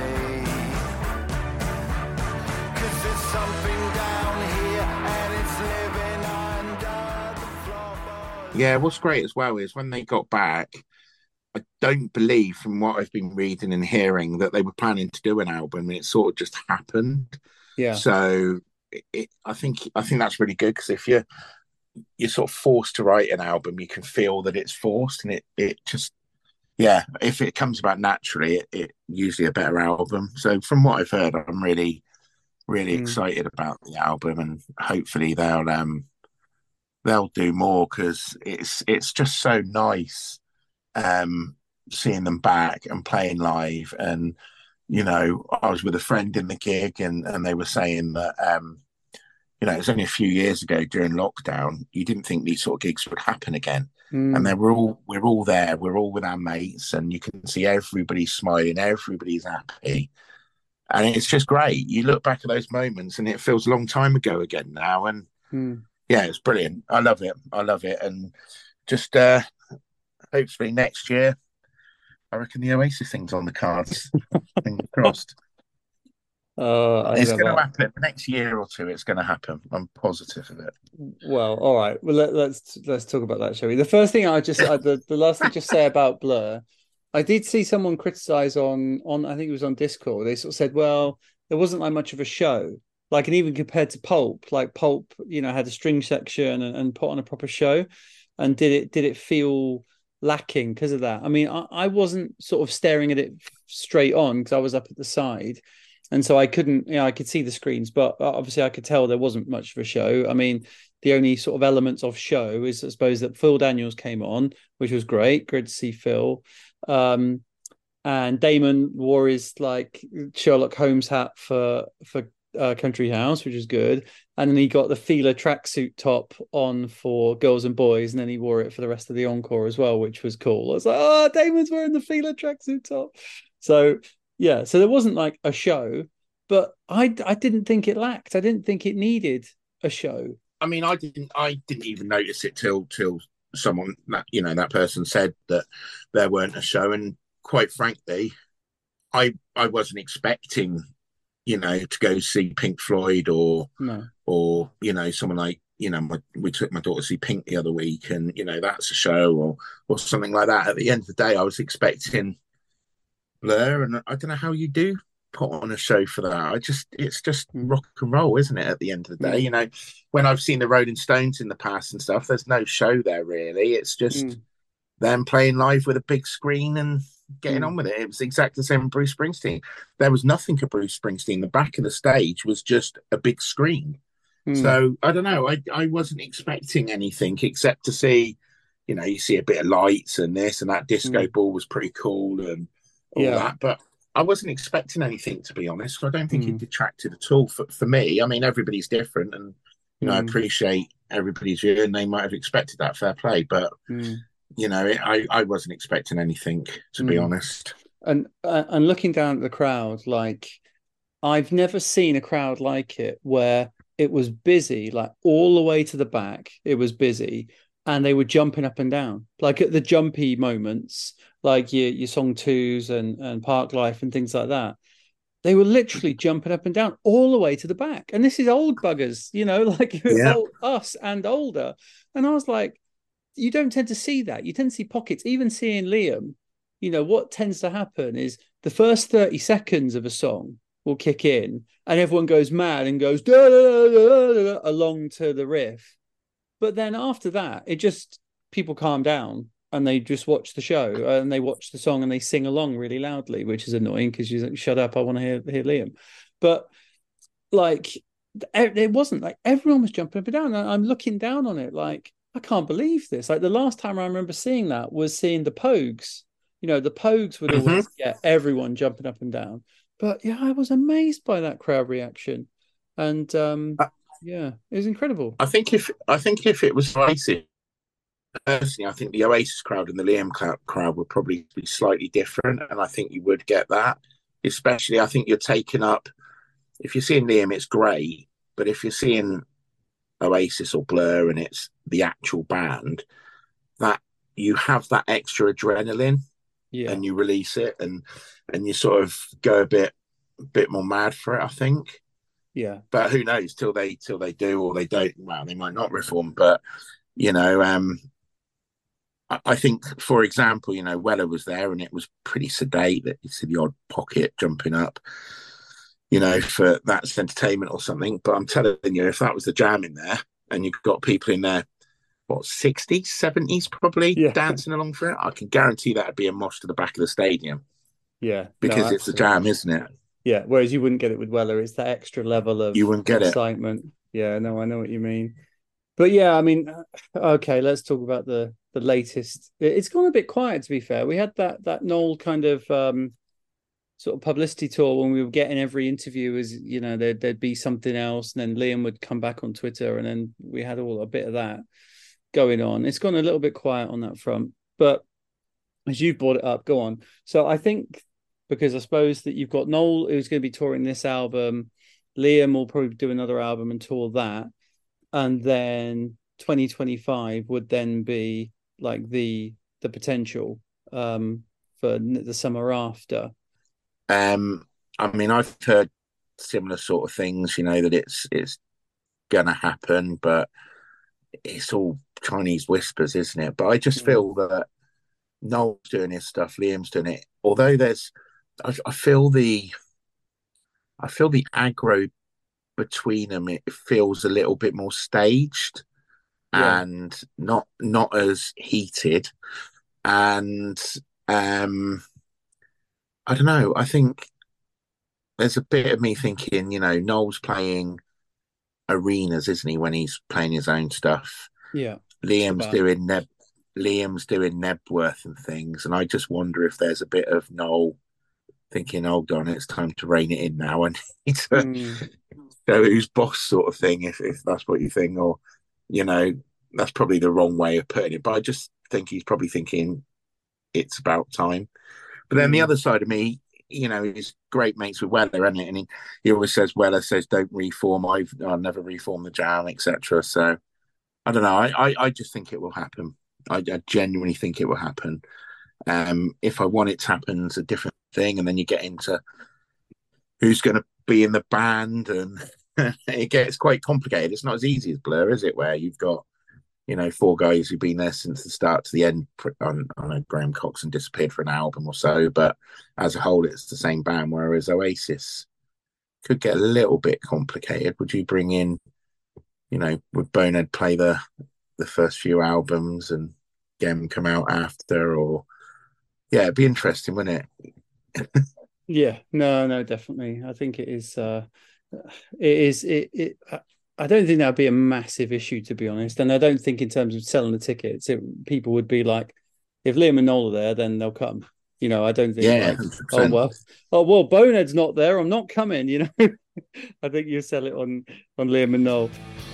Something down here and it's living under the floorboards. Yeah, what's great as well is when they got back, I don't believe, from what I've been reading and hearing, that they were planning to do an album, and it sort of just happened. Yeah. So it, it, I think I think that's really good, because if you're you're sort of forced to write an album, you can feel that it's forced, and it it just yeah, if it comes about naturally, it, it usually a better album. So from what I've heard, I'm really. really mm. excited about the album, and hopefully they'll um they'll do more, because it's it's just so nice um seeing them back and playing live. And you know, I was with a friend in the gig, and and they were saying that um you know, it was only a few years ago during lockdown, you didn't think these sort of gigs would happen again. mm. And then we're all we're all there, we're all with our mates, and you can see everybody smiling, everybody's happy. And it's just great. You look back at those moments and it feels a long time ago again now. And mm. yeah, it's brilliant. I love it. I love it. And just uh, hopefully next year, I reckon the Oasis thing's on the cards. Fingers crossed. Uh, it's going to happen. The next year or two, it's going to happen. I'm positive of it. Well, all right. Well, let, let's let's talk about that, shall we? The first thing I just, I, the, the last thing I just say about Blur, I did see someone criticize on, on, I think it was on Discord. They sort of said, well, there wasn't like much of a show. Like, and even compared to Pulp, like Pulp, you know, had a string section and, and put on a proper show. And did it, did it feel lacking because of that? I mean, I, I wasn't sort of staring at it straight on because I was up at the side. And so I couldn't, you know, I could see the screens, but obviously I could tell there wasn't much of a show. I mean, the only sort of elements of show is, I suppose, that Phil Daniels came on, which was great. Good to see Phil. Um, and Damon wore his like Sherlock Holmes hat for for uh, Country House, which was good. And then he got the Fila tracksuit top on for Girls and Boys, and then he wore it for the rest of the encore as well, which was cool. I was like, oh, Damon's wearing the Fila tracksuit top. So yeah, so there wasn't like a show, but I I didn't think it lacked. I didn't think it needed a show. I mean, I didn't I didn't even notice it till till. someone that you know that person said that there weren't a show, and quite frankly I I wasn't expecting you know to go see Pink Floyd or no. or you know someone like you know my, we took my daughter to see Pink the other week, and you know that's a show or or something like that. At the end of the day, I was expecting Blur, and I don't know how you do put on a show for that. I just it's just rock and roll, isn't it? At the end of the day, mm. you know, when I've seen the Rolling Stones in the past and stuff, there's no show there really. It's just mm. them playing live with a big screen and getting Mm. on with it. It was exactly the same with Bruce Springsteen. There was nothing at Bruce Springsteen. The back of the stage was just a big screen. Mm. So I don't know. I I wasn't expecting anything except to see, you know, you see a bit of lights and this and that. Disco Mm. ball was pretty cool and all Yeah. that, but I wasn't expecting anything, to be honest. I don't think it Mm. detracted at all for, for me. I mean, everybody's different, and you know, I Mm. appreciate everybody's view, and they might have expected that, fair play. But Mm. you know, it, I I wasn't expecting anything, to be Mm. honest. And uh, and looking down at the crowd, like I've never seen a crowd like it where it was busy, like all the way to the back. It was busy, and they were jumping up and down, like at the jumpy moments, like your your song twos and and Park Life and things like that. They were literally jumping up and down all the way to the back. And this is old buggers, you know, like Yeah, old, us and older. And I was like, you don't tend to see that. You tend to see pockets. Even seeing Liam, you know, what tends to happen is the first thirty seconds of a song will kick in and everyone goes mad and goes da, da, da, da, along to the riff. But then after that, it just people calm down and they just watch the show and they watch the song and they sing along really loudly, which is annoying because you like, shut up, I want to hear hear Liam. But like it wasn't like everyone was jumping up and down. I'm looking down on it like I can't believe this. Like the last time I remember seeing that was seeing the Pogues. You know, the Pogues would hmm always get everyone jumping up and down. But yeah, I was amazed by that crowd reaction. And um I, yeah, it was incredible. I think if I think if it was Oasis, personally, I think the Oasis crowd and the Liam crowd would probably be slightly different, and I think you would get that. Especially, I think you're taking up. If you're seeing Liam, it's great, but if you're seeing Oasis or Blur and it's the actual band, that you have that extra adrenaline Yeah. and you release it and and you sort of go a bit bit more mad for it, I think. Yeah. But who knows till they till they do or they don't. Well, they might not reform, but you know, um, I, I think, for example, you know, Weller was there and it was pretty sedate. That you see the odd pocket jumping up, you know, for that's entertainment or something. But I'm telling you, if that was the jam in there and you've got people in there, what, sixties, seventies probably Yeah. dancing along for it, I can guarantee that'd be a mosh to the back of the stadium Yeah. No, because it's a absolutely. jam, isn't it? Yeah. Whereas you wouldn't get it with Weller. It's that extra level of You wouldn't get it. excitement. Yeah, no, I know what you mean. But yeah, I mean, okay, let's talk about the the latest. It's gone a bit quiet, to be fair. We had that that Noel kind of um sort of publicity tour when we were getting every interview as, you know, there'd, there'd be something else. And then Liam would come back on Twitter and then we had all a bit of that going on. It's gone a little bit quiet on that front. But as you've brought it up, go on. So I think because I suppose that you've got Noel who's going to be touring this album. Liam will probably do another album and tour that. And then twenty twenty-five would then be like the the potential um, for the summer after. Um, I mean, I've heard similar sort of things, you know, that it's it's gonna happen, but it's all Chinese whispers, isn't it? But I just Mm. feel that Noel's doing his stuff, Liam's doing it. Although there's, I, I feel the, I feel the aggro between them. It feels a little bit more staged Yeah, and not not as heated. And um, I don't know. I think there's a bit of me thinking, you know, Noel's playing arenas, isn't he, when he's playing his own stuff? yeah, Liam's Shabbat. doing Neb Liam's doing Nebworth and things, and I just wonder if there's a bit of Noel thinking, hold on, it's time to rein it in now and need to Mm. show who's boss sort of thing, if if that's what you think, or you know, that's probably the wrong way of putting it. But I just think he's probably thinking it's about time. But then the Mm. other side of me, you know, he's great mates with Weller, isn't it? And he, he always says, Weller says, don't reform. I've I'll never reform the jam, et cetera. So I don't know. I, I, I just think it will happen. I, I genuinely think it will happen. Um, if I want it to happen, it's a different thing. And then you get into who's going to be in the band, and it gets quite complicated. It's not as easy as Blur, is it? Where you've got, you know, four guys who've been there since the start to the end. I know Graham Coxon disappeared for an album or so, but as a whole, it's the same band. Whereas Oasis could get a little bit complicated. Would you bring in, you know, would Bonehead play the the first few albums and Gem come out after, or Yeah, it'd be interesting, wouldn't it? Yeah, no, no, definitely. I think it is. Uh, it is. It. It. I I don't think that'd be a massive issue, to be honest. And I don't think in terms of selling the tickets, it, people would be like, if Liam and Noel are there, then they'll come. You know, I don't think Yeah, like, oh one hundred percent. well, oh well, Bonehead's not there, I'm not coming. You know, I think you sell it on on Liam and Noel.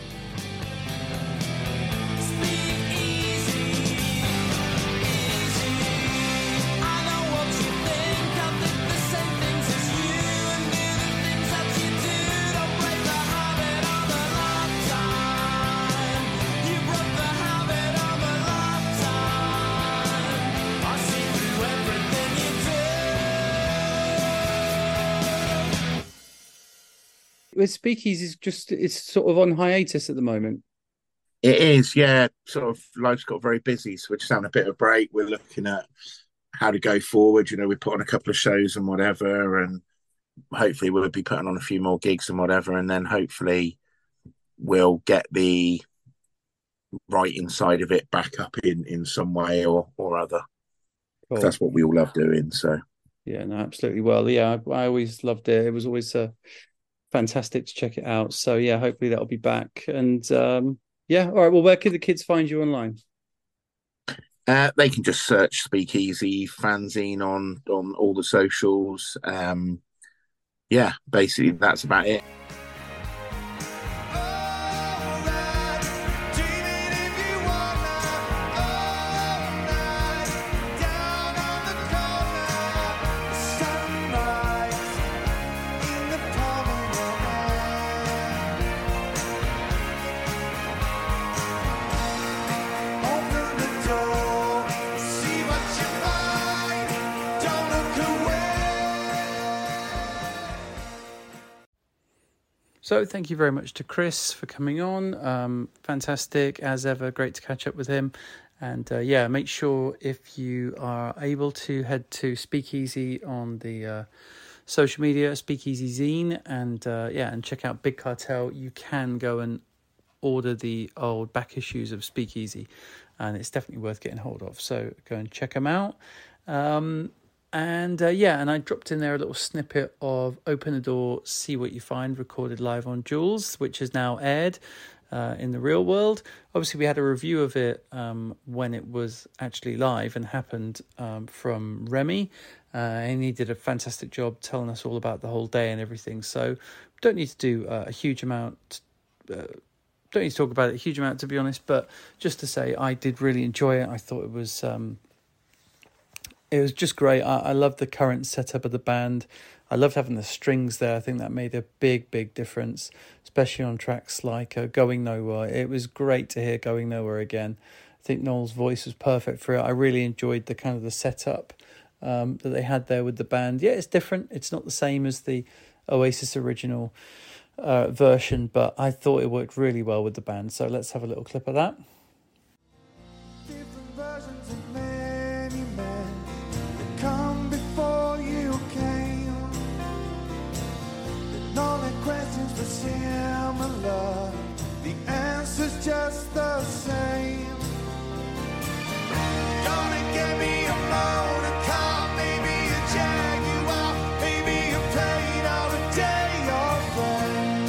With Speakeasy is just it's sort of on hiatus at the moment. It is, yeah. Sort of life's got very busy, so we're just having a bit of a break. We're looking at how to go forward. You know, we put on a couple of shows and whatever, and hopefully we'll be putting on a few more gigs and whatever, and then hopefully we'll get the writing side of it back up in in some way or or other. Cool. That's what we all love doing. So Yeah, no, absolutely. Well, yeah, I, I always loved it. It was always uh, fantastic to check it out. So yeah, hopefully that'll be back. And um, yeah, all right. Well, where can the kids find you online? uh, they can just search Speakeasy Fanzine on on all the socials. Um, yeah, basically that's about it. So thank you very much to Chris for coming on. Um, fantastic as ever. Great to catch up with him. And uh, yeah, make sure if you are able to head to Speakeasy on the uh, social media, Speakeasy Zine, and uh, yeah, and check out Big Cartel. You can go and order the old back issues of Speakeasy, and it's definitely worth getting hold of. So go and check them out. Um, And uh, yeah, and I dropped in there a little snippet of Open the Door, See What You Find, recorded live on Jules, which is now aired uh, in the real world. Obviously, we had a review of it um, when it was actually live and happened um, from Remy. Uh, and he did a fantastic job telling us all about the whole day and everything. So don't need to do uh, a huge amount... Uh, don't need to talk about it a huge amount, to be honest, but just to say I did really enjoy it. I thought it was... Um, It was just great. I, I loved the current setup of the band. I loved having the strings there. I think that made a big, big difference, especially on tracks like uh, Going Nowhere. It was great to hear Going Nowhere again. I think Noel's voice was perfect for it. I really enjoyed the kind of the setup um, that they had there with the band. Yeah, it's different. It's not the same as the Oasis original uh, version, but I thought it worked really well with the band. So let's have a little clip of that. Different versions of many men that come before you came. And all their questions were similar. The answer's just the same. Gonna get me a motor car, maybe a Jaguar, maybe a plane on a day off flight.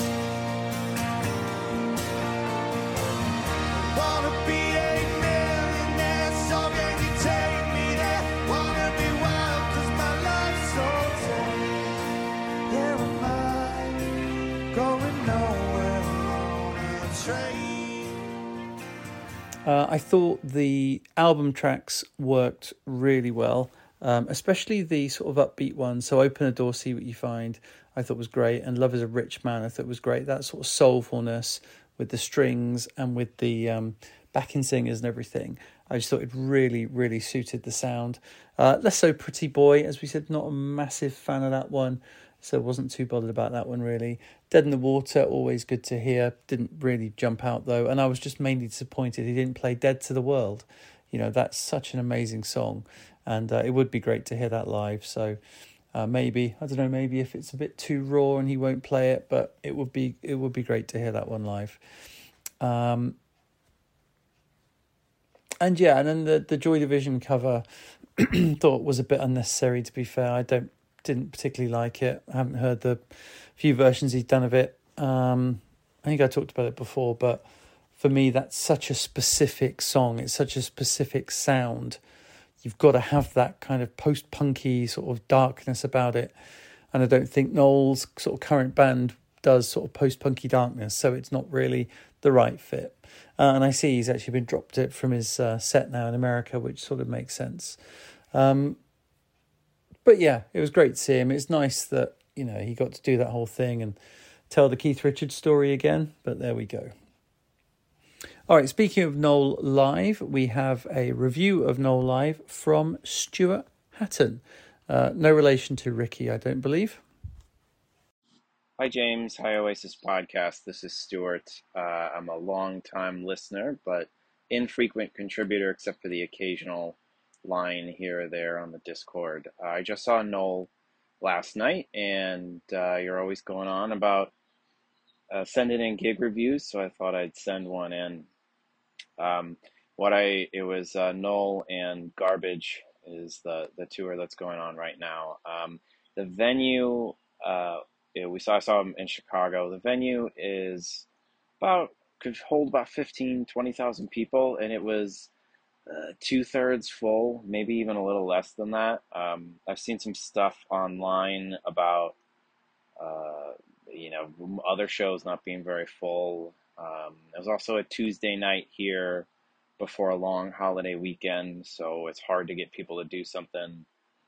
Wanna be a millionaire, so can you take me there? Wanna be wild, cause my life's so tame. Here am I, going nowhere on a train. Uh, I thought the album tracks worked really well, um, especially the sort of upbeat ones. So Open the Door, See What You Find, I thought was great. And Love is a Rich Man, I thought was great. That sort of soulfulness with the strings and with the um, backing singers and everything. I just thought it really, really suited the sound. Uh, Less So Pretty Boy, as we said, not a massive fan of that one. So wasn't too bothered about that one, really. Dead in the Water, always good to hear. Didn't really jump out, though. And I was just mainly disappointed he didn't play Dead to the World. You know, that's such an amazing song. And uh, it would be great to hear that live. So uh, maybe, I don't know, maybe if it's a bit too raw and he won't play it. But it would be it would be great to hear that one live. Um, and yeah, and then the, the Joy Division cover thought was a bit unnecessary, to be fair. I don't didn't particularly like it. I haven't heard the few versions he's done of it. Um, I think I talked about it before, but for me, that's such a specific song. It's such a specific sound. You've got to have that kind of post-punky sort of darkness about it. And I don't think Noel's sort of current band does sort of post-punky darkness, so it's not really the right fit. Uh, and I see he's actually been dropped it from his uh, set now in America, which sort of makes sense. Um, but yeah, it was great to see him. It's nice that, you know, he got to do that whole thing and tell the Keith Richards story again, but there we go. All right, speaking of Noel Live, we have a review of Noel Live from Stuart Hatton. Uh, no relation to Ricky, I don't believe. Hi, James. Hi, Oasis Podcast. This is Stuart. Uh, I'm a long-time listener, but infrequent contributor, except for the occasional line here or there on the Discord. Uh, I just saw Noel last night, and uh, you're always going on about uh, sending in gig reviews, so I thought I'd send one in. Um, what I it was uh, Noel and Garbage is the the tour that's going on right now. Um, the venue. Uh, Yeah, we saw I saw him in Chicago. The venue is about could hold about fifteen, twenty thousand people, and it was uh, two thirds full, maybe even a little less than that. Um, I've seen some stuff online about uh, you know other shows not being very full. Um, it was also a Tuesday night here before a long holiday weekend, so it's hard to get people to do something.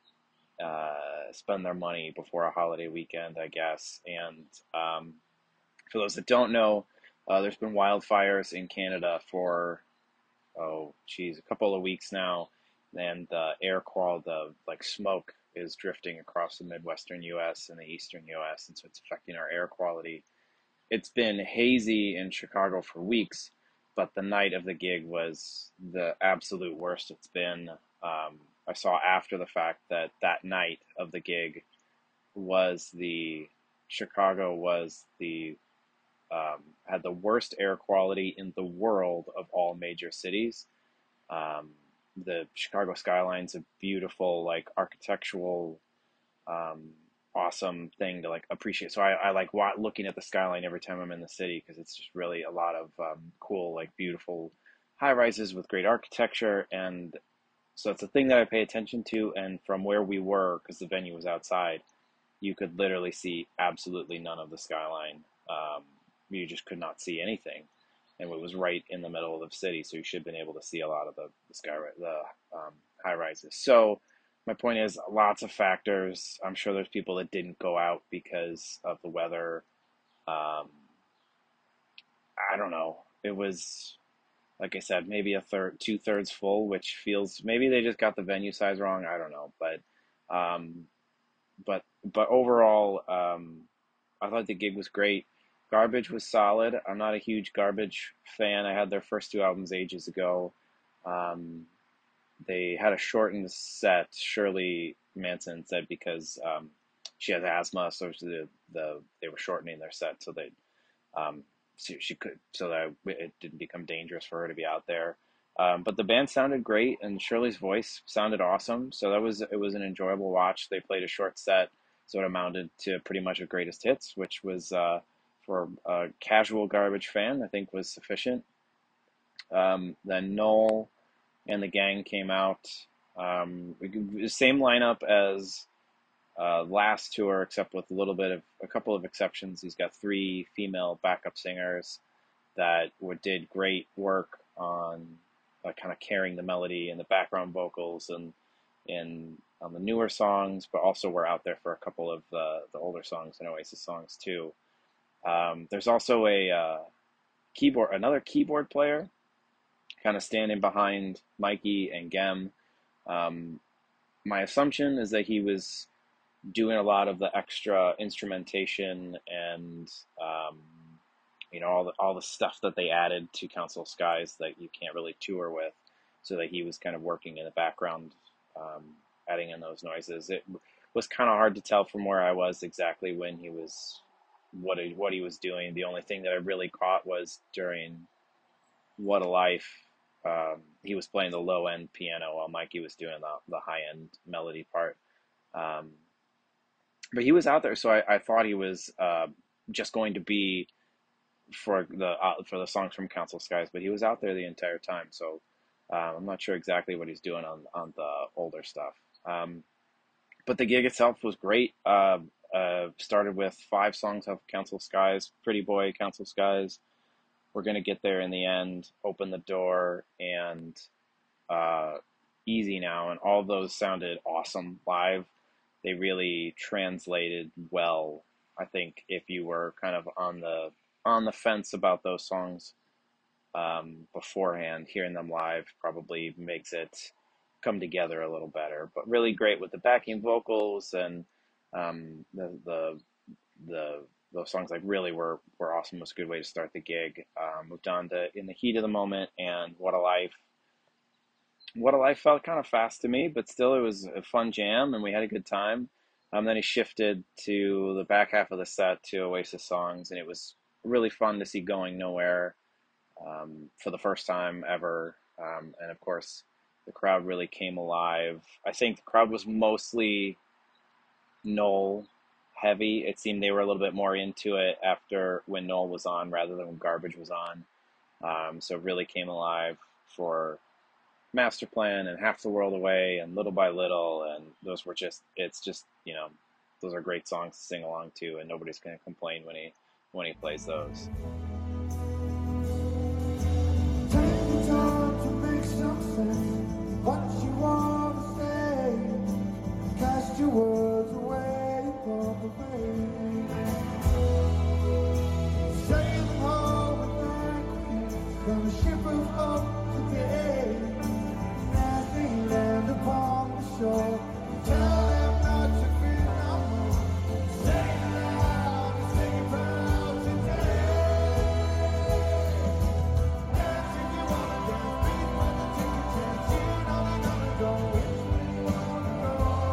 Uh, spend their money before a holiday weekend, I guess. And um, for those that don't know, uh, there's been wildfires in Canada for oh, geez, a couple of weeks now, and the air quality, the like smoke, is drifting across the Midwestern U S and the Eastern U S, and so it's affecting our air quality. It's been hazy in Chicago for weeks, but the night of the gig was the absolute worst it's been. Um, I saw after the fact that that night of the gig was the Chicago was the um, had the worst air quality in the world of all major cities. Um, the Chicago skyline's a beautiful, like architectural, um, awesome thing to like appreciate. So I, I like wa- looking at the skyline every time I'm in the city because it's just really a lot of um, cool, like beautiful high rises with great architecture. And so it's a thing that I pay attention to, and from where we were, because the venue was outside, you could literally see absolutely none of the skyline. Um, you just could not see anything, and it was right in the middle of the city, so you should have been able to see a lot of the, the sky, the um, high rises. So my point is, lots of factors. I'm sure there's people that didn't go out because of the weather. Um, I don't know. It was, like I said, maybe a third, two thirds full, which feels maybe they just got the venue size wrong. I don't know, but, um, but, but overall, um, I thought the gig was great. Garbage was solid. I'm not a huge Garbage fan. I had their first two albums ages ago. Um, they had a shortened set. Shirley Manson said because um, she has asthma, so the the they were shortening their set so they um, so she could so that it didn't become dangerous for her to be out there. Um, but the band sounded great, and Shirley's voice sounded awesome. So that was it was an enjoyable watch. They played a short set, so it amounted to pretty much a greatest hits, which was uh, for a casual Garbage fan, I think was sufficient. Um, then Noel and the gang came out. Um, same lineup as uh, last tour, except with a little bit of a couple of exceptions. He's got three female backup singers that were, did great work on uh, kind of carrying the melody and the background vocals and in on the newer songs, but also were out there for a couple of the, the older songs and Oasis songs too. Um, there's also a uh, keyboard, another keyboard player, kind of standing behind Mikey and Gem. Um, my assumption is that he was doing a lot of the extra instrumentation and um, you know all the all the stuff that they added to Council of Skies that you can't really tour with, so that he was kind of working in the background, um, adding in those noises. It was kind of hard to tell from where I was exactly when he was what he, what he was doing. The only thing that I really caught was during What a Life. um, he was playing the low end piano while Mikey was doing the, the high end melody part. Um, but he was out there, so I, I thought he was uh, just going to be for the uh, for the songs from Council Skies, but he was out there the entire time. So uh, I'm not sure exactly what he's doing on on the older stuff. Um, but the gig itself was great. Uh, uh, started with five songs of Council Skies, Pretty Boy, Council Skies, We're Gonna Get There in the End, Open the Door, and uh, Easy Now, and all of those sounded awesome live. They really translated well. I think if you were kind of on the on the fence about those songs um, beforehand, hearing them live probably makes it come together a little better. But really great with the backing vocals, and um, the the the those songs like really were were awesome. It was a good way to start the gig. Um, moved on to In the Heat of the Moment and What a Life. What a Life felt kind of fast to me, but still it was a fun jam, and we had a good time. Um, then he shifted to the back half of the set to Oasis songs, and it was really fun to see Going Nowhere um, for the first time ever. Um, and of course, the crowd really came alive. I think the crowd was mostly Noel heavy. It seemed they were a little bit more into it after when Noel was on rather than when Garbage was on. Um, so it really came alive for Master Plan and Half the World Away and Little by Little, and those were just, it's just, you know, those are great songs to sing along to, and nobody's going to complain when he when he plays those. Take the time to make some sense. What you want to say, cast your words away from the page. Sail home and back from the ship of hope today. As they land upon the shore, tell them not to fear no more. Sing it loud and sing it proud today. Dance if you wanna dance, beat when the ticket chance. You know they're gonna go which way you wanna go.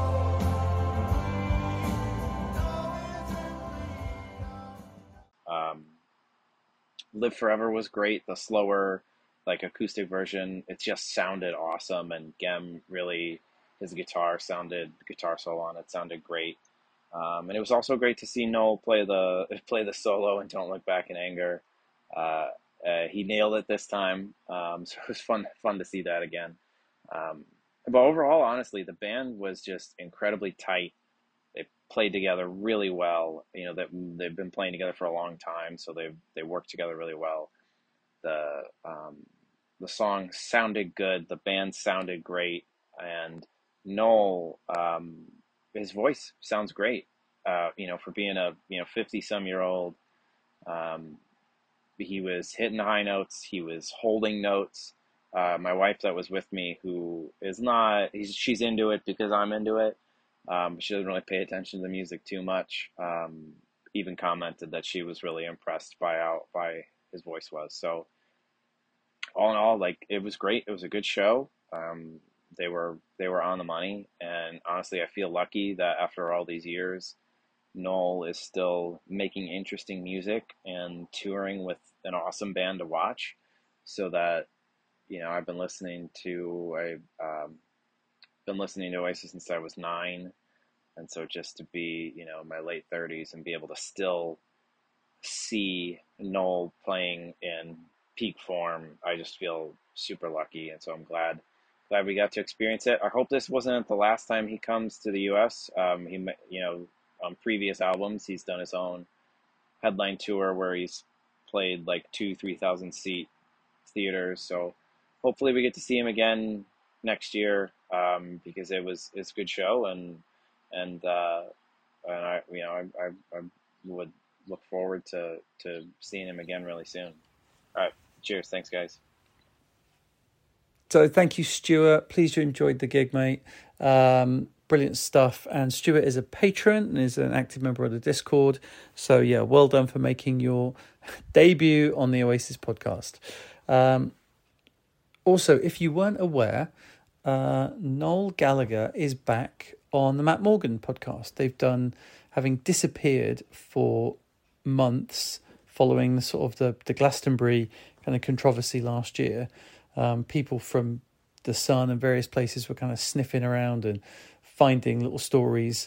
Um, Live Forever was great. The slower, like acoustic version, it just sounded awesome, and Gem really, his guitar sounded, the guitar solo on it sounded great. Um, and it was also great to see Noel play the play the solo and Don't Look Back in Anger. Uh, uh, he nailed it this time, um, so it was fun fun to see that again. Um, but overall, honestly, the band was just incredibly tight. They played together really well. You know, that they've been playing together for a long time, so they they worked together really well. The um, the song sounded good. The band sounded great, and Noel, um, his voice sounds great. Uh, you know, for being a you know fifty some year old, um, he was hitting high notes. He was holding notes. Uh, my wife that was with me, who is not, he's, she's into it because I'm into it. Um, she doesn't really pay attention to the music too much. Um, even commented that she was really impressed by how by his voice was. So all in all, like, it was great. It was a good show. Um, they were they were on the money, and honestly, I feel lucky that after all these years, Noel is still making interesting music and touring with an awesome band to watch. So that, you know, I've been listening to I've um, been listening to Oasis since I was nine, and so just to be, you know, in my late thirties and be able to still see Noel playing in peak form, I just feel super lucky, and so I'm glad glad we got to experience it. I hope this wasn't the last time he comes to the U S. Um, he, you know, on previous albums, he's done his own headline tour where he's played like two, three thousand seat theaters. So hopefully we get to see him again next year, um, because it was it's a good show, and and uh, and I you know I, I I would look forward to to seeing him again really soon. All right, cheers, thanks guys. So thank you, Stuart. Pleased you enjoyed the gig, mate. Um, brilliant stuff. And Stuart is a patron and is an active member of the Discord. So yeah, well done for making your debut on the Oasis podcast. Um, also, if you weren't aware, uh, Noel Gallagher is back on the Matt Morgan podcast. They've done, having disappeared for months following the sort of the, the Glastonbury kind of controversy last year. Um, people from The Sun and various places were kind of sniffing around and finding little stories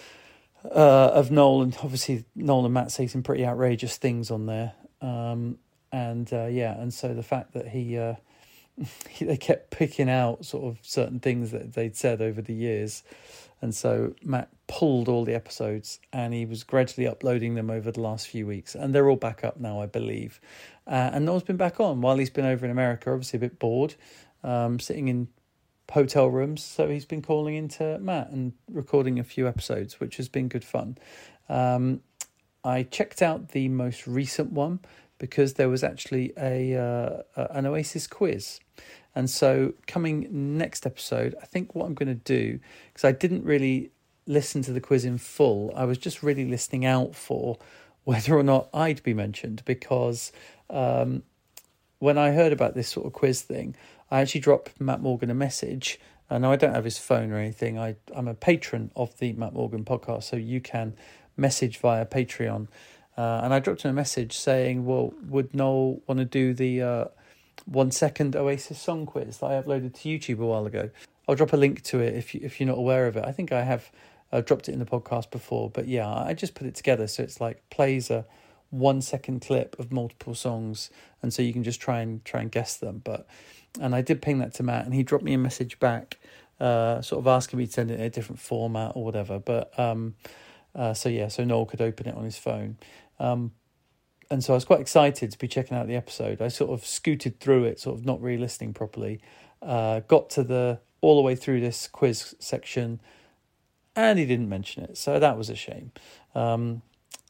uh, of Noel, and obviously Noel and Matt say some pretty outrageous things on there. Um, and uh, yeah, and so the fact that he, uh, he they kept picking out sort of certain things that they'd said over the years, and so Matt pulled all the episodes and he was gradually uploading them over the last few weeks, and they're all back up now, I believe. Uh, and Noel's been back on while he's been over in America, obviously a bit bored, um, sitting in hotel rooms. So he's been calling into Matt and recording a few episodes, which has been good fun. Um, I checked out the most recent one because there was actually a uh, an Oasis quiz. And so coming next episode, I think what I'm going to do, because I didn't really listen to the quiz in full, I was just really listening out for whether or not I'd be mentioned, because um, when I heard about this sort of quiz thing, I actually dropped Matt Morgan a message. And I don't have his phone or anything. I, I'm a patron of the Matt Morgan podcast, so you can message via Patreon. Uh, and I dropped him a message saying, well, would Noel want to do the uh, one second Oasis song quiz that I uploaded to YouTube a while ago? I'll drop a link to it if, you, if you're not aware of it. I think I have uh, dropped it in the podcast before, but yeah, I just put it together. So it's like plays a one second clip of multiple songs, and so you can just try and try and guess them. But and I did ping that to Matt, and he dropped me a message back, uh, sort of asking me to send it in a different format or whatever. But um, uh, so yeah, so Noel could open it on his phone. Um, and so I was quite excited to be checking out the episode. I sort of scooted through it, sort of not really listening properly. Uh, got to the all the way through this quiz section, and he didn't mention it, so that was a shame. Um,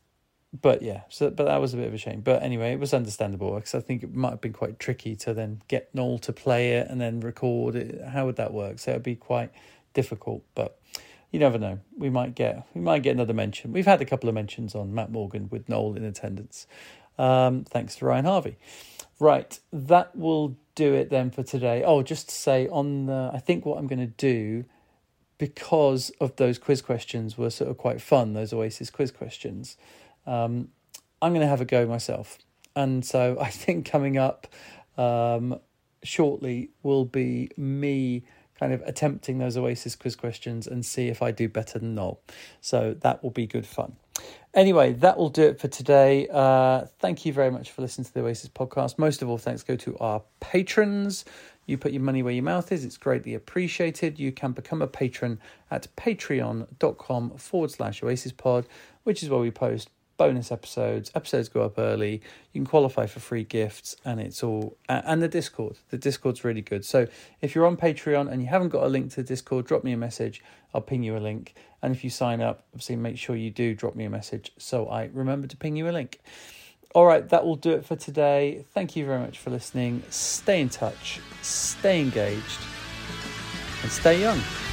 But yeah, so but that was a bit of a shame. But anyway, it was understandable, because I think it might have been quite tricky to then get Noel to play it and then record it. How would that work? So it'd be quite difficult. But you never know. We might get we might get another mention. We've had a couple of mentions on Matt Morgan with Noel in attendance. Um, thanks to Ryan Harvey. Right, that will do it then for today. Oh, just to say on the, I think what I'm going to do, because of those quiz questions were sort of quite fun, those Oasis quiz questions. Um, I'm going to have a go myself. And so I think coming up um, shortly will be me kind of attempting those Oasis quiz questions and see if I do better than Noel. So that will be good fun. Anyway, that will do it for today. Uh, thank you very much for listening to the Oasis podcast. Most of all, thanks go to our patrons. You put your money where your mouth is. It's greatly appreciated. You can become a patron at patreon.com forward slash Oasis pod, which is where we post bonus episodes. Episodes go up early. You can qualify for free gifts, and it's all, and the Discord. The Discord's really good. So if you're on Patreon and you haven't got a link to the Discord, drop me a message. I'll ping you a link. And if you sign up, obviously make sure you do drop me a message so I remember to ping you a link. All right, that will do it for today. Thank you very much for listening. Stay in touch, stay engaged, and stay young.